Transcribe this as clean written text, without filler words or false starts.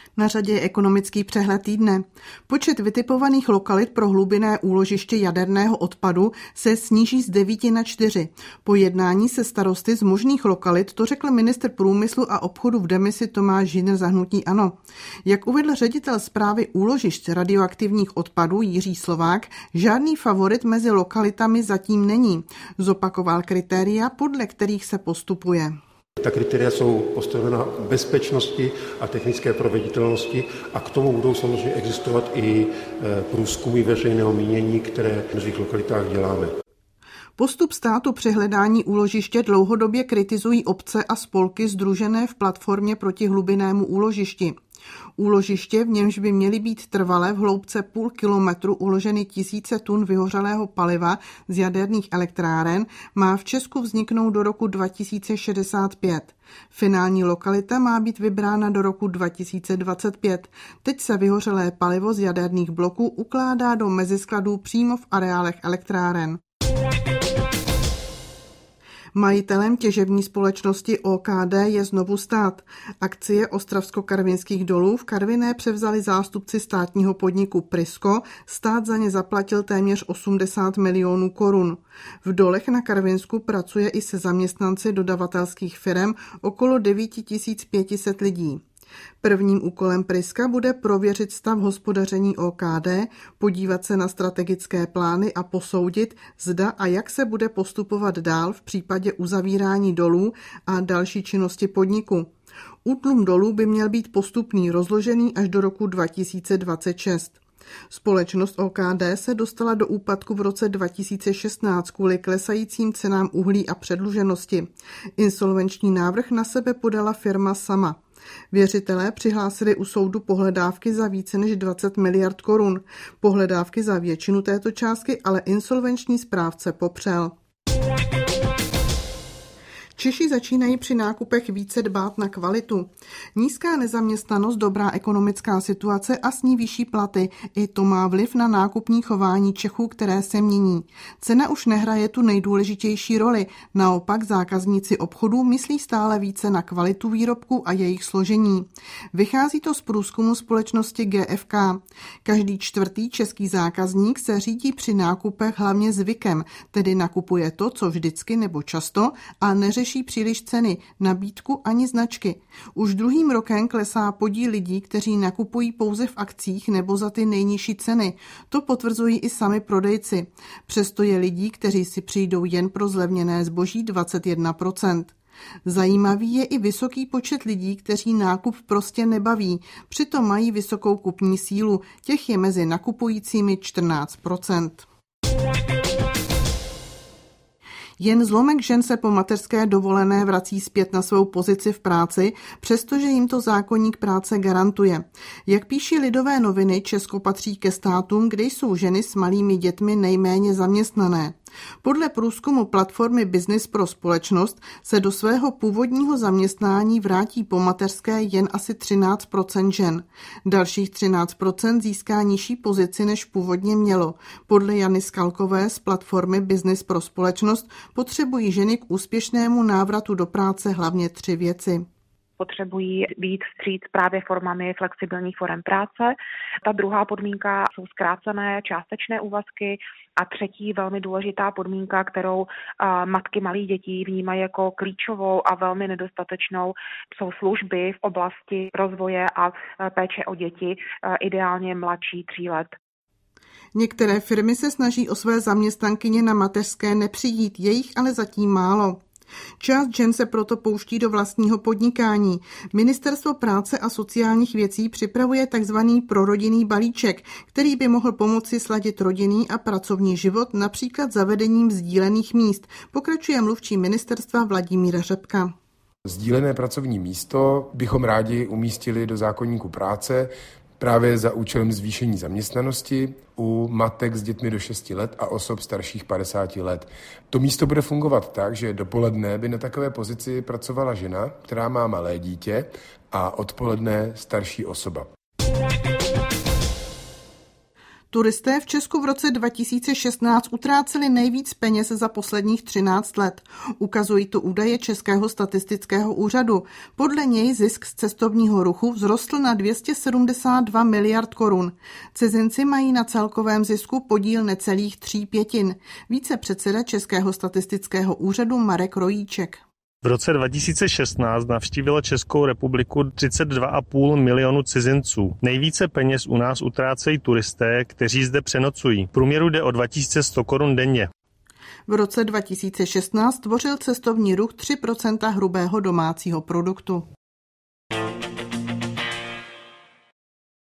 Na řadě je ekonomický přehled týdne. Počet vytipovaných lokalit pro hlubinné úložiště jaderného odpadu se sníží z 9 na 4. Po jednání se starosty z možných lokalit to řekl ministr průmyslu a obchodu v demisi Tomáš Žíner za hnutí ANO. Jak uvedl ředitel správy úložišť radioaktivních odpadů Jiří Slovák, žádný favorit mezi lokalitami zatím není. Zopakoval kritéria, podle kterých se postupuje. Ta kritéria jsou postavena na bezpečnosti a technické proveditelnosti a k tomu budou samozřejmě existovat i průzkumy veřejného mínění, které v mnohých lokalitách děláme. Postup státu při hledání úložiště dlouhodobě kritizují obce a spolky sdružené v platformě proti hlubinnému úložišti. Úložiště, v němž by měly být trvale v hloubce půl kilometru uloženy tisíce tun vyhořelého paliva z jaderných elektráren, má v Česku vzniknout do roku 2065. Finální lokalita má být vybrána do roku 2025. Teď se vyhořelé palivo z jaderných bloků ukládá do meziskladů přímo v areálech elektráren. Majitelem těžební společnosti OKD je znovu stát. Akcie Ostravsko-Karvinských dolů v Karviné převzali zástupci státního podniku Prisco, stát za ně zaplatil téměř 80 milionů korun. V dolech na Karvinsku pracuje i se zaměstnanci dodavatelských firem okolo 9500 lidí. Prvním úkolem Prisca bude prověřit stav hospodaření OKD, podívat se na strategické plány a posoudit, zda a jak se bude postupovat dál v případě uzavírání dolů a další činnosti podniku. Útlum dolů by měl být postupný, rozložený až do roku 2026. Společnost OKD se dostala do úpadku v roce 2016 kvůli klesajícím cenám uhlí a předluženosti. Insolvenční návrh na sebe podala firma sama. Věřitelé přihlásili u soudu pohledávky za více než 20 miliard korun. Pohledávky za většinu této částky ale insolvenční správce popřel. Češi začínají při nákupech více dbát na kvalitu. Nízká nezaměstnanost, dobrá ekonomická situace a s ní vyšší platy. I to má vliv na nákupní chování Čechů, které se mění. Cena už nehraje tu nejdůležitější roli. Naopak zákazníci obchodů myslí stále více na kvalitu výrobku a jejich složení. Vychází to z průzkumu společnosti GfK. Každý čtvrtý český zákazník se řídí při nákupech hlavně zvykem, tedy nakupuje to, co vždycky nebo často a neřeší příliš ceny, nabídku ani značky. Už druhým rokem klesá podíl lidí, kteří nakupují pouze v akcích nebo za ty nejnižší ceny. To potvrzují i sami prodejci. Přesto je lidí, kteří si přijdou jen pro zlevněné zboží 21%. Zajímavý je i vysoký počet lidí, kteří nákup prostě nebaví, přitom mají vysokou kupní sílu. Těch je mezi nakupujícími 14%. Jen zlomek žen se po mateřské dovolené vrací zpět na svou pozici v práci, přestože jim to zákoník práce garantuje. Jak píší Lidové noviny, Česko patří ke státům, kde jsou ženy s malými dětmi nejméně zaměstnané. Podle průzkumu platformy Business pro společnost se do svého původního zaměstnání vrátí po mateřské jen asi 13% žen. Dalších 13% získá nižší pozici, než původně mělo. Podle Jany Skalkové z platformy Business pro společnost potřebují ženy k úspěšnému návratu do práce hlavně 3 věci. Potřebují být vstříc právě formami flexibilních forem práce. Ta druhá podmínka jsou zkrácené částečné úvazky a třetí velmi důležitá podmínka, kterou matky malých dětí vnímají jako klíčovou a velmi nedostatečnou, jsou služby v oblasti rozvoje a péče o děti, ideálně mladší 3 let. Některé firmy se snaží o své zaměstnankyně na mateřské nepřijít, je jich ale zatím málo. Část žen se proto pouští do vlastního podnikání. Ministerstvo práce a sociálních věcí připravuje takzvaný prorodinný balíček, který by mohl pomoci sladit rodinný a pracovní život, například zavedením sdílených míst, pokračuje mluvčí ministerstva Vladimír Řepka. Sdílené pracovní místo bychom rádi umístili do zákoníku práce právě za účelem zvýšení zaměstnanosti u matek s dětmi do 6 let a osob starších 50 let. To místo bude fungovat tak, že dopoledne by na takové pozici pracovala žena, která má malé dítě, a odpoledne starší osoba. Turisté v Česku v roce 2016 utráceli nejvíc peněz za posledních 13 let. Ukazují to údaje Českého statistického úřadu. Podle něj zisk z cestovního ruchu vzrostl na 272 miliard korun. Cizinci mají na celkovém zisku podíl necelých 3/5. Vícepředseda Českého statistického úřadu Marek Rojíček. V roce 2016 navštívilo Českou republiku 32,5 milionu cizinců. Nejvíce peněz u nás utrácejí turisté, kteří zde přenocují. V průměru jde o 2100 korun denně. V roce 2016 tvořil cestovní ruch 3% hrubého domácího produktu.